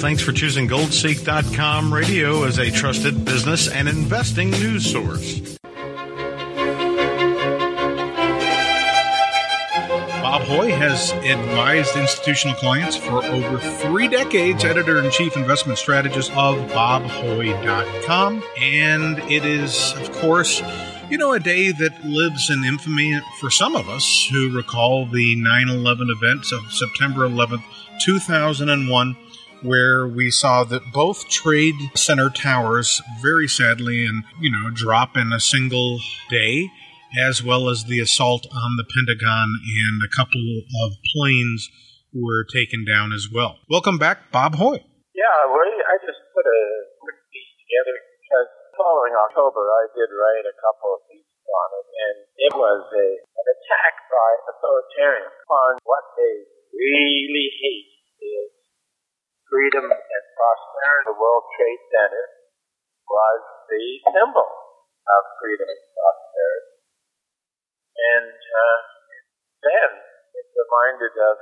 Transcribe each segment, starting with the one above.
Thanks for choosing GoldSeek.com radio as a trusted business and investing news source. Bob Hoye has advised institutional clients for over 3 decades, editor-in-chief investment strategist of BobHoye.com. And it is, of course, a day that lives in infamy for some of us who recall the 9/11 events of September 11th, 2001, where we saw that both Trade Center towers very sadly drop in a single day, as well as the assault on the Pentagon, and a couple of planes were taken down as well. Welcome back, Bob Hoye. Yeah, I just put a quick piece together because following October, I did write a couple of pieces on it, and it was an attack by authoritarians on what they really hate is freedom and prosperity. The World Trade Center was the symbol of freedom and prosperity. And then it reminded of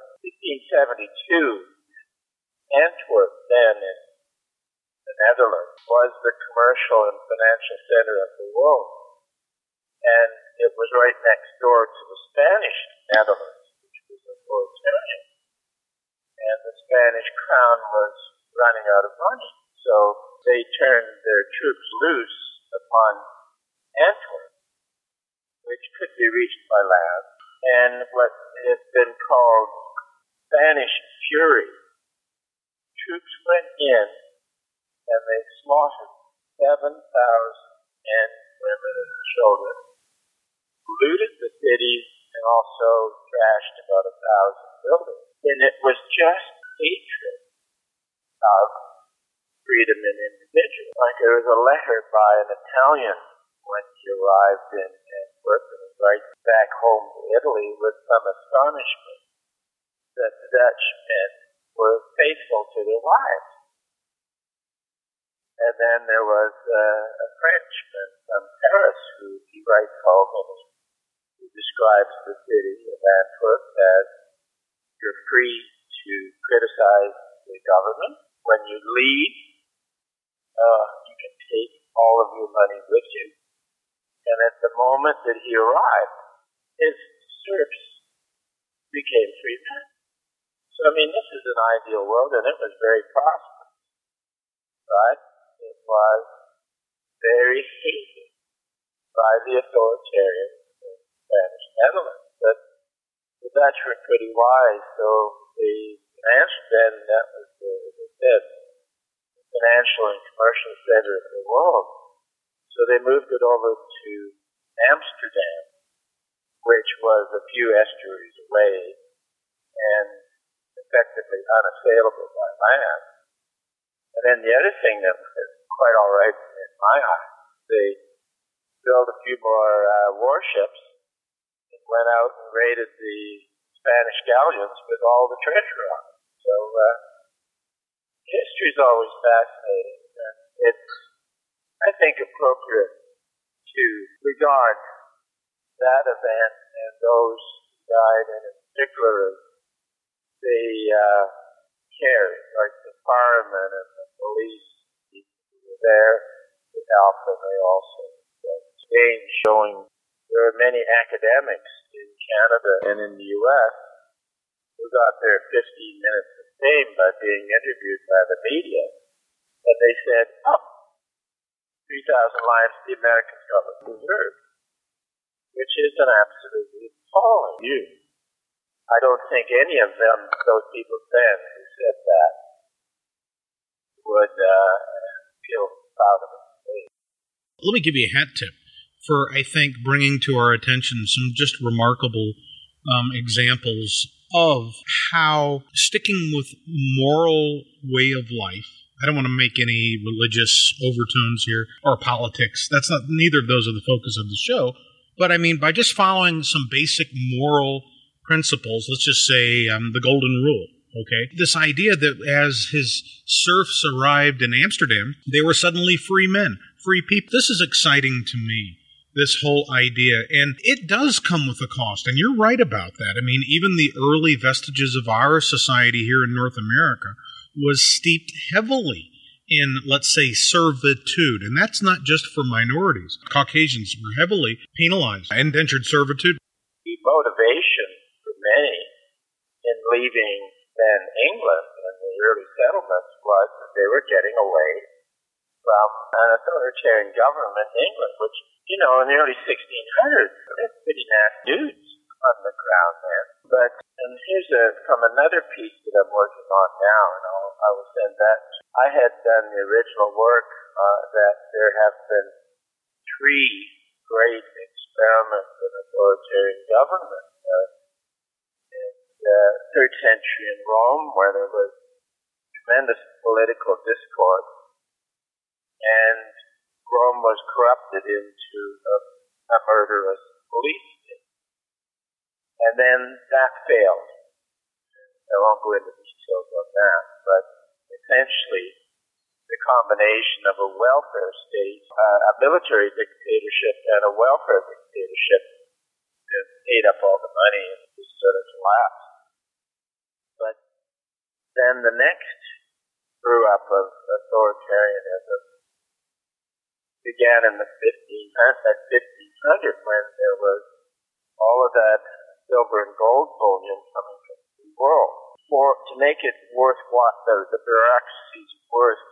1572, Antwerp, then in the Netherlands, was the commercial and financial center of the world. And it was right next door to the Spanish Netherlands, which was authoritarian. And the Spanish crown was running out of money. So they turned their troops loose upon Antwerp, which could be reached by land, and what has been called Spanish Fury. Troops went in and they slaughtered 7,000 men, women, and children, looted the cities, and also trashed about 1,000 buildings. And it was just hatred of freedom and individual. Like there was a letter by an Italian when he arrived in Antwerp, and he writes back home to Italy with some astonishment that the Dutch men were faithful to their wives. And then there was a Frenchman from Paris who he writes home, and he describes the city of Antwerp as you're free to criticize the government. When you leave, you can take all of your money with you. And at the moment that he arrived, his serfs became free men. So, this is an ideal world, and it was very prosperous. But it was very hated by the authoritarians in the Spanish Netherlands. But the Dutch were pretty wise, so the financial, then that was, as I said, the financial and commercial center of the world. So they moved it over to Amsterdam, which was a few estuaries away and effectively unassailable by land. And then the other thing that was quite all right in my eyes, they built a few more warships and went out and raided the Spanish galleons with all the treasure on it. So history is always fascinating. And it's, I think, appropriate to regard that event and those who died, and in particular the care, like the firemen and the police who were there to help, and they also stage showing. There are many academics in Canada and in the U.S. who got their 15 minutes of fame by being interviewed by the media, and they said, 3,000 lives the Americans government deserved, which is an absolutely appalling view. I don't think any of them, those people then who said that, would feel proud of it. Let me give you a hat tip for, I think, bringing to our attention some just remarkable examples of how sticking with moral way of life, I don't want to make any religious overtones here or politics. That's not, neither of those are the focus of the show. But by just following some basic moral principles, let's just say the golden rule, okay? This idea that as his serfs arrived in Amsterdam, they were suddenly free men, free people. This is exciting to me, this whole idea. And it does come with a cost, and you're right about that. Even the early vestiges of our society here in North America was steeped heavily in, let's say, servitude. And that's not just for minorities. Caucasians were heavily penalized. Indentured servitude. The motivation for many in leaving then England in the early settlements was that they were getting away from an authoritarian government in England, which, in the early 1600s, there's pretty nasty dudes on the ground then. But, and here's from another piece that I'm working on now, and I will send that. I had done the original work that there have been 3 great experiments in authoritarian government. In the 3rd century in Rome, where there was tremendous political discord, and Rome was corrupted into a murderous police state. And then that failed. I won't go into details on that, but essentially the combination of a welfare state, a military dictatorship, and a welfare dictatorship ate up all the money and just sort of collapsed. But then the next grew up of authoritarianism began in the 1500 when there was all of that silver and gold bullion coming from the world. To make it worthwhile, the bureaucracies worth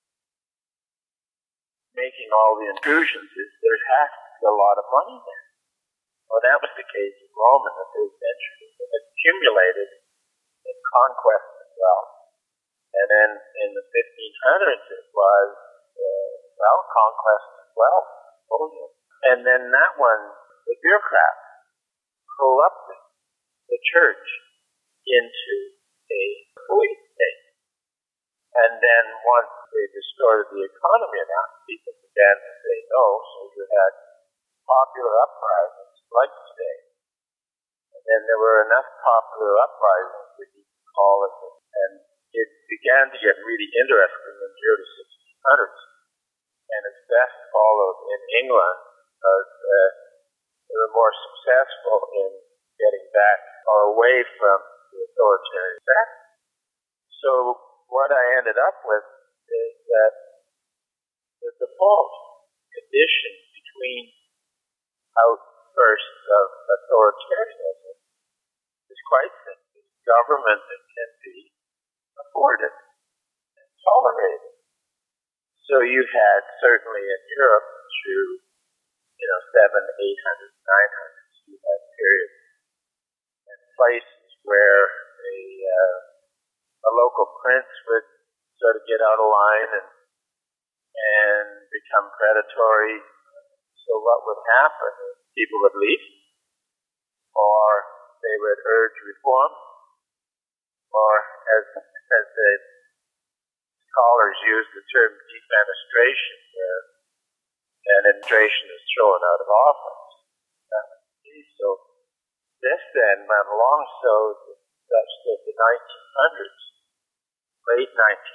making all the intrusions, there has to be a lot of money there. Well, that was the case in Rome in the 3rd century. It accumulated in conquest as well. And then in the 1500s it was, conquest as well. And then that one, the bureaucrats corrupted the church into a police state. And then once they distorted the economy enough, people began to say no, so you had popular uprisings like today. And then there were enough popular uprisings that you could call it, and it began to get really interesting in the early 1600s. And it's best followed in England because they were more successful in getting back or away from the authoritarian sect. So what I ended up with is that the default condition between outbursts of authoritarianism is quite simply government that can be afforded and tolerated. So you had certainly in Europe through 700, 800, 900s, you had periods and places where a local prince would sort of get out of line and become predatory. So what would happen is people would leave, or they would urge reform, or as the scholars use the term defenestration, where an administration is thrown out of office. So this then went along such that the 1900s, late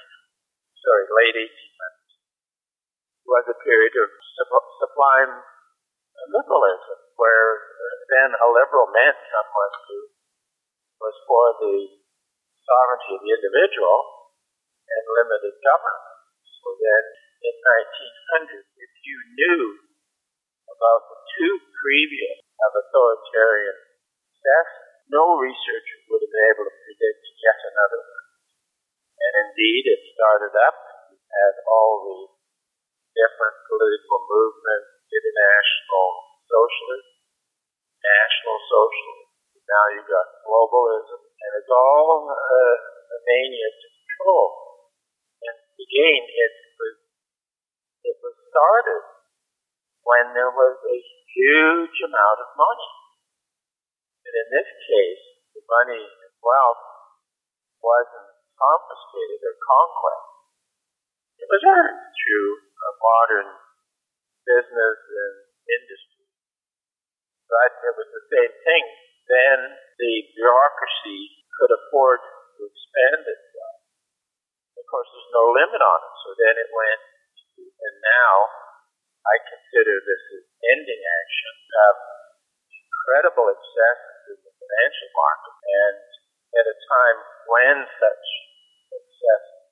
1800s, was a period of sublime liberalism, where then a liberal meant someone who was for the sovereignty of the individual and limited government. So then in 1900, if you knew about the 2 previous of authoritarian success, no researcher would have been able to predict yet another one. And indeed, it started up as all the different political movements, international socialism, national socialism. Now you've got globalism, and it's all a mania to control. And again, it was started when there was a huge amount of money. And in this case, the money and wealth wasn't confiscated or conquest. It was earned through a modern business and industry. But it was the same thing. Then the bureaucracy could afford to expand itself. Of course, there's no limit on it. So then it went, and now I consider this as ending action of incredible excesses in the financial market. And at a time when such excesses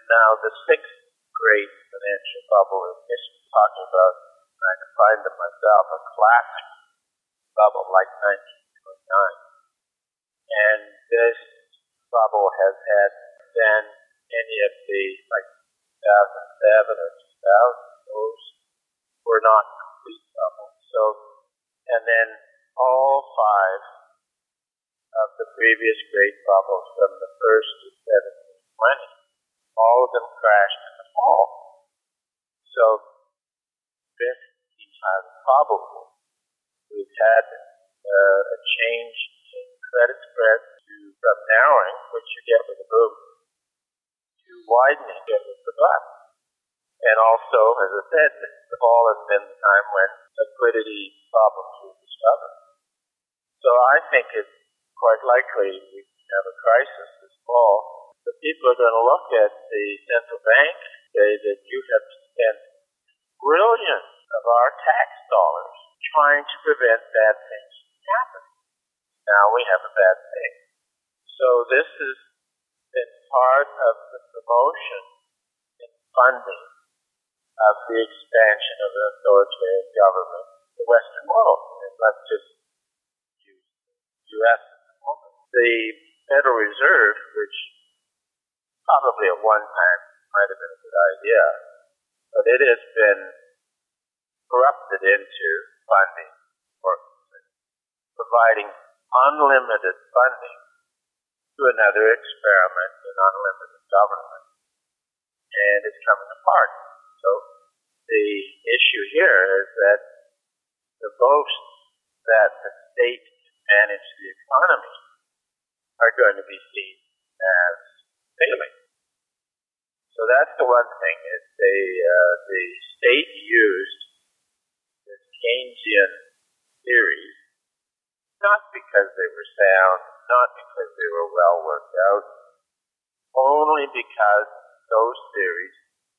Now, the sixth great financial bubble in history, talking about trying to find them myself, a classic bubble like 1929. And this bubble has had then any of the, like 2007 or 2000, those were not complete bubbles. So, and then all five of the previous great bubbles from the first to 1720, all of them crashed in the fall. So this is highly probable. We've had a change in credit spread from narrowing, which you get with a boom, to widening, you get with the bust. And also, as I said, the fall has been the time when liquidity problems were discovered. So I think it's quite likely we have a crisis this fall. The people are going to look at the central bank and say that you have spent billions of our tax dollars trying to prevent bad things from happening. Now we have a bad thing. So this has been part of the promotion in funding of the expansion of an authoritarian government in the Western world. And let's just use the U.S. at the moment. The Federal Reserve, which probably at one time might have been a good idea, but it has been corrupted into funding or providing unlimited funding to another experiment in unlimited government. And it's coming apart. So the issue here is that the boasts that the state can manage the economy are going to be seen as failing. So that's the one thing, is the state used this Keynesian theories, not because they were sound, not because they were well worked out, only because those theories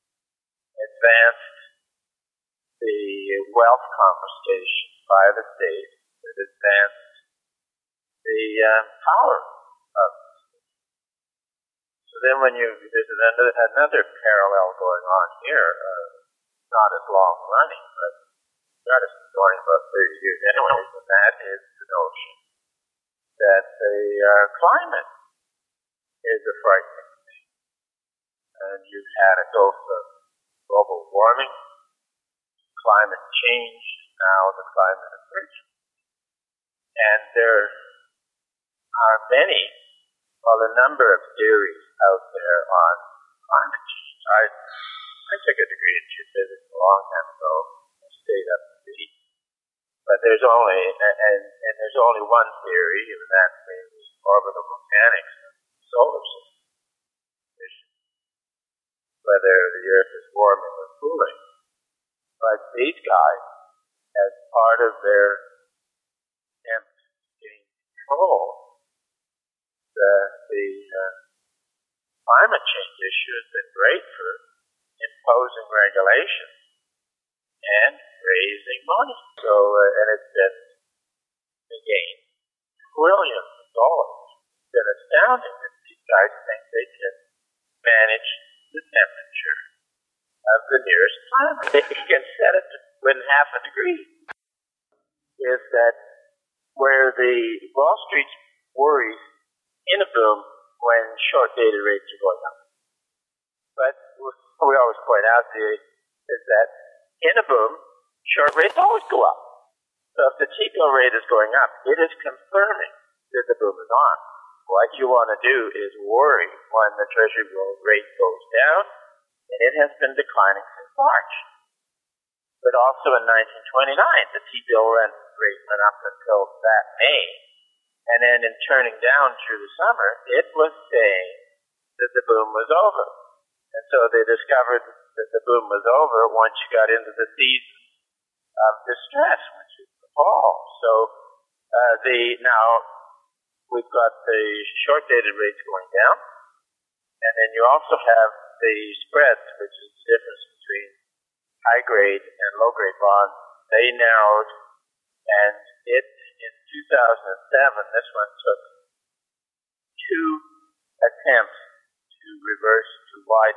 advanced the wealth confiscation by the state, that advanced the power of the state. So then when there's another parallel going on here, not as long running, but it's been going about 30 years anyways, and that is the notion that the climate is a frightening thing. And you've had a go from global warming, climate change, now the climate emergency. And there are a number of theories out there on climate change. I took a degree in geophysics a long time ago. I stayed up to date. But there's only one theory, and that's the orbital mechanics of the solar system. Whether the Earth is warming or cooling. But these guys, as part of their attempt to gain control, the climate change issue has been great for imposing regulations and raising money. So, and it's been, again, trillions of dollars. It's been astounding that these guys think they can manage the temperature of the nearest planet. They can set it to within half a degree. Is that where the Wall Street worries in a boom when short-dated rates are going up. But we always point out is that in a boom, short rates always go up. So if the T-bill rate is going up, it is confirming that the boom is on. What you want to do is worry when the Treasury bill rate goes down, and it has been declining since March. But also in 1929, the T-bill rate went up until that May. And then in turning down through the summer, it was saying that the boom was over. And so they discovered that the boom was over once you got into the season of distress, which is the fall. So now we've got the short-dated rates going down, and then you also have the spreads, which is the difference between high-grade and low-grade bonds. They narrowed, and in 2007, this one took 2 attempts to reverse to widening.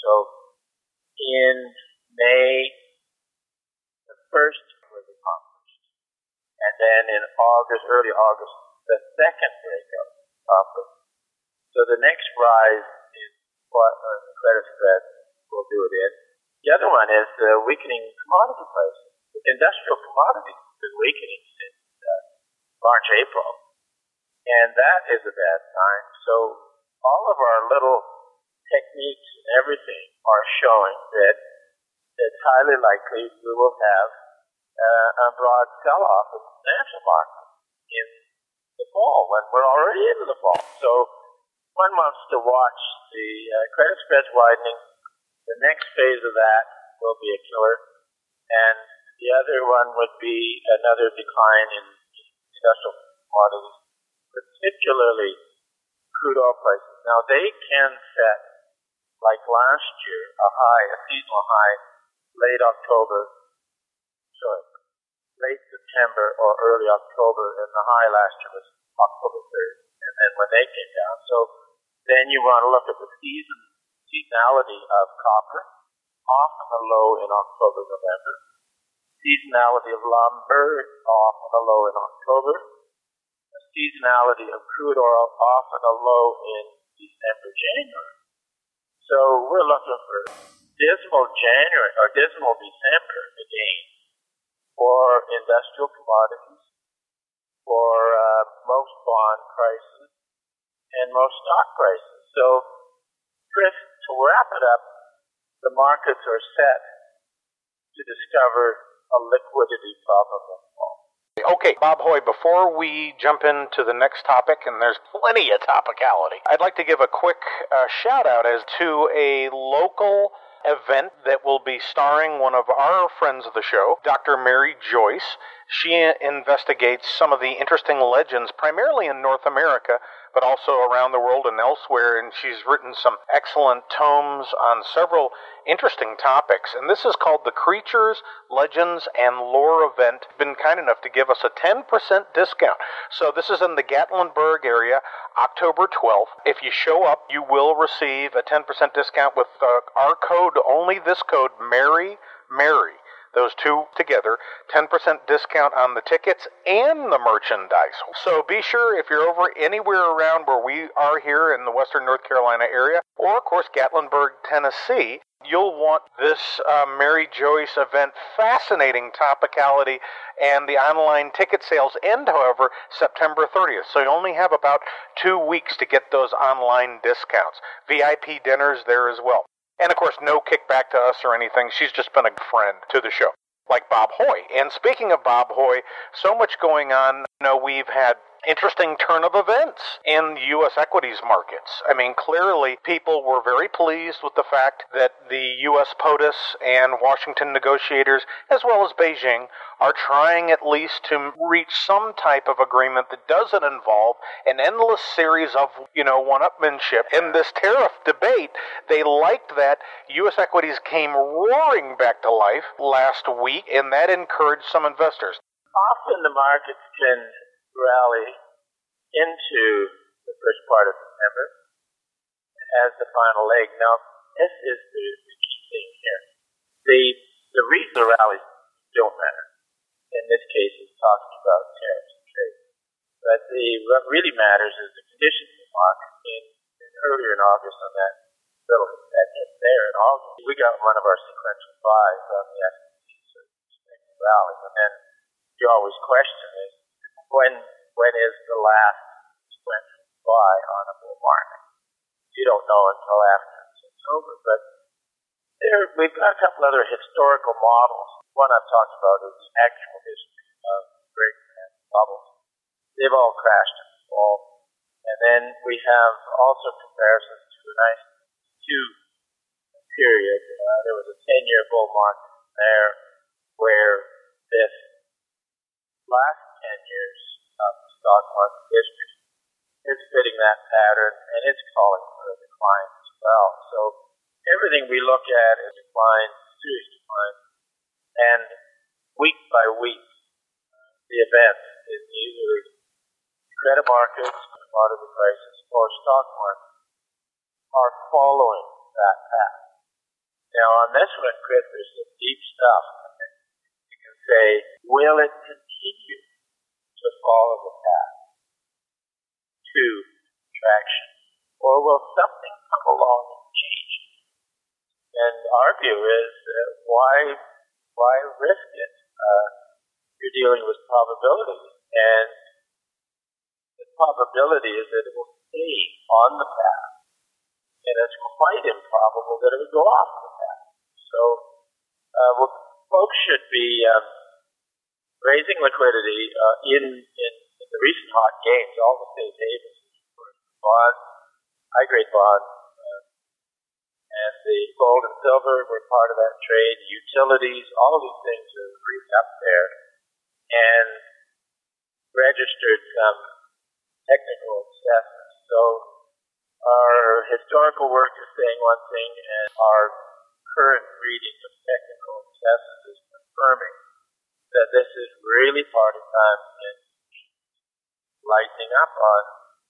So in May, the first was accomplished. And then in August, early August, the second breakout accomplished. So the next rise is what the credit spread will do it in. The other one is the weakening commodity prices. Industrial commodities have been weakening since March, April. And that is a bad sign. So all of our little techniques and everything are showing that it's highly likely we will have a broad sell-off in the financial market in the fall, when we're already into the fall. So one wants to watch the credit spreads widening. The next phase of that will be a killer. And the other one would be another decline in industrial commodities, particularly crude oil prices. Now, they can set, like last year, a seasonal high, late September or early October, and the high last year was October 3rd, and then when they came down. So then you want to look at the seasonality of copper, often a low in October, November. Seasonality of lumber, often a low in October. The seasonality of crude oil, often a low in December, January. So we're looking for dismal January or dismal December again for industrial commodities, for most bond prices, and most stock prices. So, Chris, to wrap it up, the markets are set to discover a liquidity problem in the fall. Okay, Bob Hoye, before we jump into the next topic, and there's plenty of topicality, I'd like to give a quick shout out as to a local event that will be starring one of our friends of the show, Dr. Mary Joyce. She investigates some of the interesting legends, primarily in North America, but also around the world and elsewhere, and she's written some excellent tomes on several interesting topics. And this is called the Creatures, Legends, and Lore event. Been kind enough to give us a 10% discount. So this is in the Gatlinburg area, October 12th. If you show up, you will receive a 10% discount with our code, only this code, Mary. Those two together, 10% discount on the tickets and the merchandise. So be sure, if you're over anywhere around where we are here in the western North Carolina area, or of course Gatlinburg, Tennessee, you'll want this Mary Joyce event. Fascinating topicality, and the online ticket sales end, however, September 30th. So you only have about 2 weeks to get those online discounts. VIP dinners there as well. And, of course, no kickback to us or anything. She's just been a friend to the show, like Bob Hoye. And speaking of Bob Hoye, so much going on. We've had interesting turn of events in U.S. equities markets. I mean, clearly, people were very pleased with the fact that the U.S. POTUS and Washington negotiators, as well as Beijing, are trying at least to reach some type of agreement that doesn't involve an endless series of, one-upmanship. In this tariff debate, they liked that U.S. equities came roaring back to life last week, and that encouraged some investors. Often the markets can rally into the first part of September as the final leg. Now, this is the key thing here. The reason the rallies don't matter. In this case, it's talking about tariffs and trade. But what really matters is the conditions of the market earlier in August on that settlement that hit there in August. We got one of our sequential buys on the S&P rally, and then you always question is, when is the last sequential buy on a bull market? You don't know until after it's over. But we've got a couple other historical models. One I've talked about is the actual history of great financial bubbles. They've all crashed in the fall. And then we have also comparisons to the 1992 period. There was a 10-year bull market there where this last 10 years of the stock market history is fitting that pattern, and it's calling for a decline as well. So everything we look at is decline, serious decline, and week by week, the event is usually credit markets, commodity prices, or stock markets are following that path. Now, on this one, Chris, there's some deep stuff. You can say, will it continue to follow the path to traction? Or will something come along and change it? And our view is, why risk it? You're dealing with probability, and the probability is that it will stay on the path, and it's quite improbable that it would go off the path. So, folks should be raising liquidity in the recent hot games. All the safe havens, bonds, high-grade bonds, and the gold and silver were part of that trade. Utilities, all of these things are really up there, and registered some technical assessments. So our historical work is saying one thing, and our current reading of technical assessments is confirming that this is really party time and lightening up on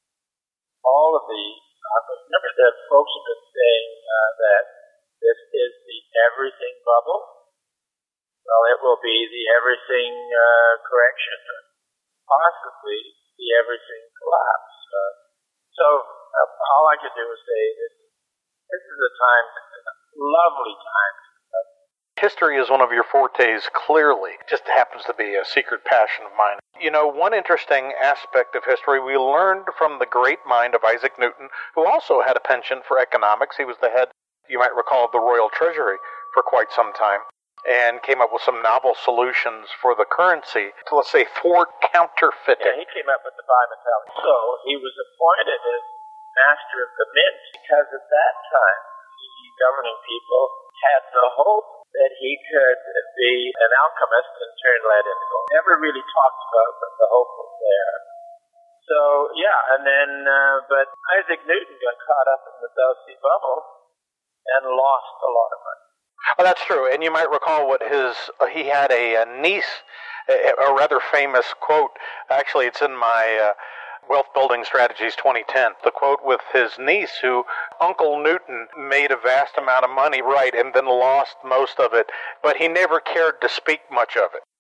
all of the. Remember that folks have been saying that this is the everything bubble. Well, it will be the everything correction, possibly the everything collapse. So all I can do is say this is a time, a lovely time. History is one of your fortes, clearly. It just happens to be a secret passion of mine. You know, one interesting aspect of history we learned from the great mind of Isaac Newton, who also had a penchant for economics. He was the head, you might recall, of the Royal Treasury for quite some time, and came up with some novel solutions for the currency to, let's say, thwart counterfeiting. Yeah, he came up with the bimetallic. So he was appointed as master of the mint because at that time, the governing people had the hope that he could be an alchemist and turn lead into gold. Never really talked about, but the hope was there. So, yeah, and then, but Isaac Newton got caught up in the South Sea bubble and lost a lot of money. Oh, that's true. And you might recall what he had a niece, a rather famous quote. Actually, it's in my Wealth Building Strategies 2010. The quote with his niece, who Uncle Newton made a vast amount of money, right, and then lost most of it, but he never cared to speak much of it.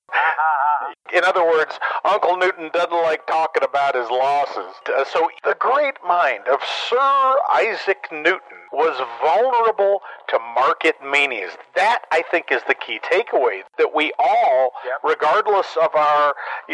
In other words, Uncle Newton doesn't like talking about his losses. So the great mind of Sir Isaac Newton was vulnerable to market manias. That, I think, is the key takeaway, that we all, regardless of our,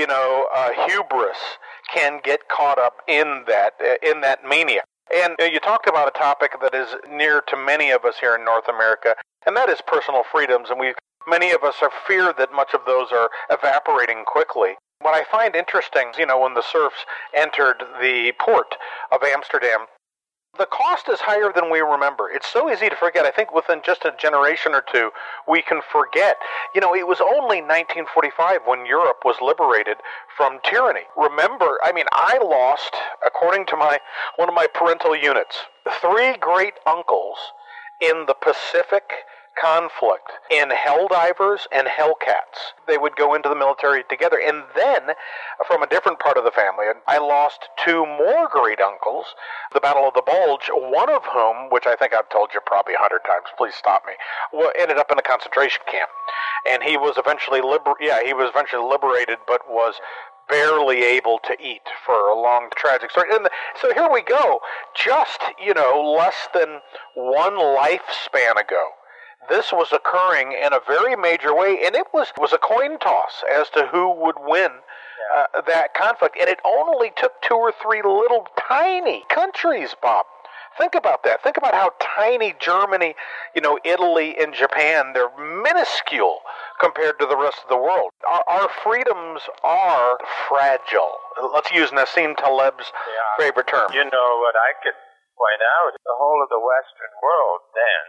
hubris, can get caught up in that mania. And you talked about a topic that is near to many of us here in North America, and that is personal freedoms. And many of us are fear that much of those are evaporating quickly. What I find interesting, when the serfs entered the port of Amsterdam, the cost is higher than we remember. It's so easy to forget. I think within just a generation or two, we can forget. It was only 1945 when Europe was liberated from tyranny. Remember, I lost, according to one of my parental units, 3 great uncles in the Pacific conflict in Helldivers and Hellcats. They would go into the military together. And then, from a different part of the family, I lost 2 more great uncles, the Battle of the Bulge, one of whom, which I think I've told you probably 100 times, please stop me, ended up in a concentration camp. And he was eventually liberated, but was barely able to eat for a long, tragic story. And so here we go, just, less than one lifespan ago. This was occurring in a very major way, and it was a coin toss as to who would win that conflict. And it only took 2 or 3 little tiny countries, Bob. Think about that. Think about how tiny Germany, Italy and Japan, they're minuscule compared to the rest of the world. Our freedoms are fragile. Let's use Nassim Taleb's favorite term. What I could point out, the whole of the Western world then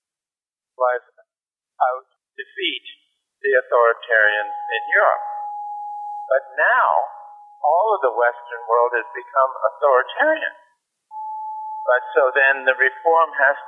was out to defeat the authoritarians in Europe. But now, all of the Western world has become authoritarian. But so then the reform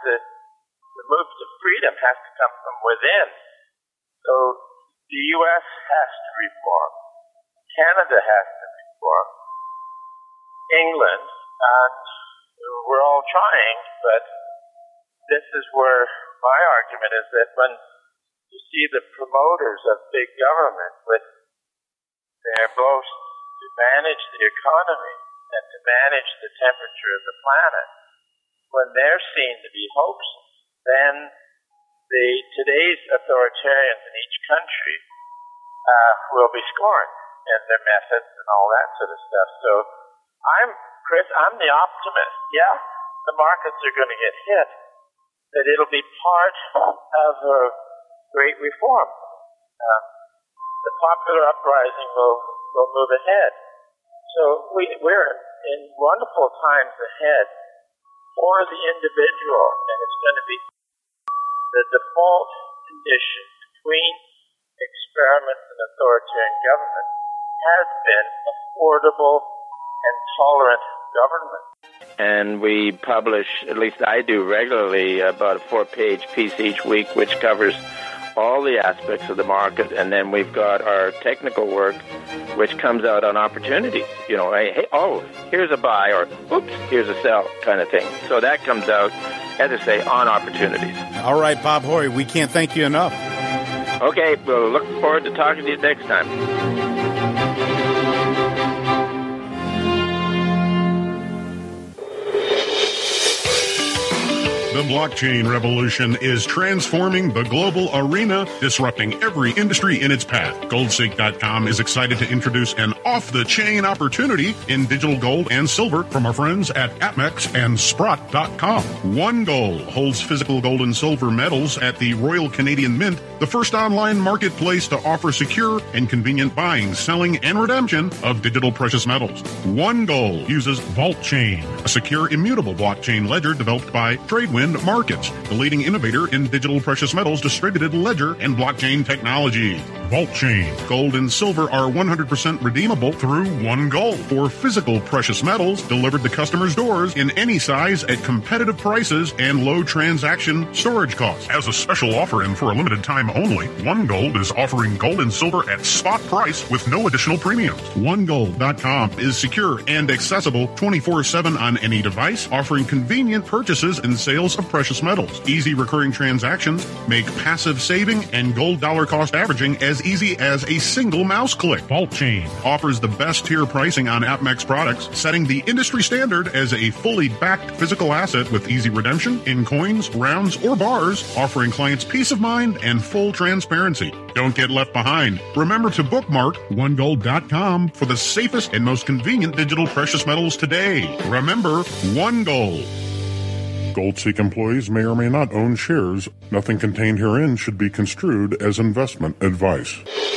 the move to freedom has to come from within. So the U.S. has to reform. Canada has to reform. England, and we're all trying, but this is where my argument is that when you see the promoters of big government with their boast to manage the economy and to manage the temperature of the planet, when they're seen to be hoaxes, then today's authoritarians in each country will be scorned and their methods and all that sort of stuff. So Chris, I'm the optimist. Yeah, the markets are going to get hit, but it'll be part of a great reform. The popular uprising will move ahead. So we're in wonderful times ahead for the individual, and it's going to be the default condition between experiments and authoritarian government has been affordable and tolerant government. And we publish, at least I do regularly, about a 4-page piece each week which covers all the aspects of the market, and then we've got our technical work which comes out on opportunities. You know, hey, here's a buy, or oops, here's a sell kind of thing. So that comes out, as I say, on opportunities. All right, Bob Hoye, we can't thank you enough. Okay, we'll look forward to talking to you next time. The blockchain revolution is transforming the global arena, disrupting every industry in its path. Goldseek.com is excited to introduce an off-the-chain opportunity in digital gold and silver from our friends at APMEX and Sprott.com. One Gold holds physical gold and silver metals at the Royal Canadian Mint, the first online marketplace to offer secure and convenient buying, selling, and redemption of digital precious metals. One Gold uses VaultChain, a secure, immutable blockchain ledger developed by Tradewin Markets, the leading innovator in digital precious metals, distributed ledger, and blockchain technology. VaultChain. Gold and silver are 100% redeemable through One Gold for physical precious metals delivered to customers' doors in any size at competitive prices and low transaction storage costs. As a special offer and for a limited time only, One Gold is offering gold and silver at spot price with no additional premiums. OneGold.com is secure and accessible 24/7 on any device, offering convenient purchases and sales of precious metals. Easy recurring transactions make passive saving and gold dollar cost averaging as easy as a single mouse click. VaultChain offers the best tier pricing on APMEX products, setting the industry standard as a fully backed physical asset with easy redemption in coins, rounds, or bars, offering clients peace of mind and full transparency. Don't get left behind. Remember to bookmark OneGold.com for the safest and most convenient digital precious metals today. Remember, One Gold. Goldseek employees may or may not own shares. Nothing contained herein should be construed as investment advice.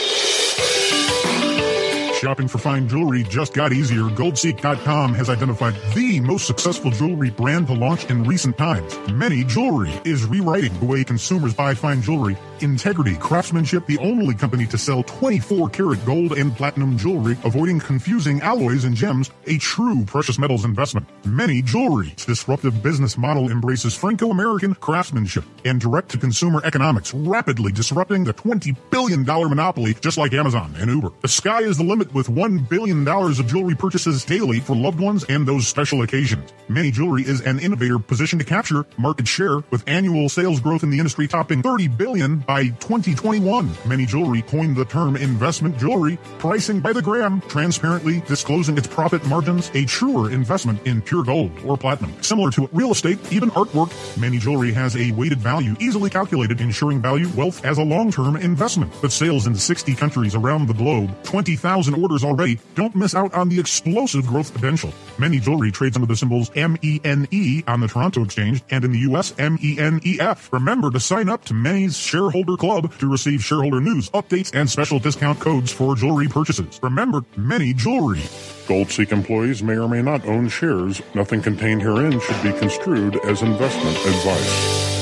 Shopping for fine jewelry just got easier. Goldseek.com has identified the most successful jewelry brand to launch in recent times. Many Jewelry is rewriting the way consumers buy fine jewelry. Integrity Craftsmanship, the only company to sell 24-karat gold and platinum jewelry, avoiding confusing alloys and gems, a true precious metals investment. Many Jewelry's disruptive business model embraces Franco-American craftsmanship and direct-to-consumer economics, rapidly disrupting the $20 billion monopoly just like Amazon and Uber. The sky is the limit with $1 billion of jewelry purchases daily for loved ones and those special occasions. Many Jewelry is an innovator positioned to capture market share, with annual sales growth in the industry topping $30 billion by 2021. Many Jewelry coined the term investment jewelry, pricing by the gram, transparently disclosing its profit margins, a truer investment in pure gold or platinum. Similar to real estate, even artwork, Many Jewelry has a weighted value easily calculated, ensuring value wealth as a long-term investment. With sales in 60 countries around the globe, 20,000 orders already, don't miss out on the explosive growth potential. Many Jewelry trades under the symbols MENE on the Toronto Exchange, and in the U.S., MENEF. Remember to sign up to Many's Shareholder Club to receive shareholder news, updates, and special discount codes for jewelry purchases. Remember, Many Jewelry. Goldseek employees may or may not own shares. Nothing contained herein should be construed as investment advice.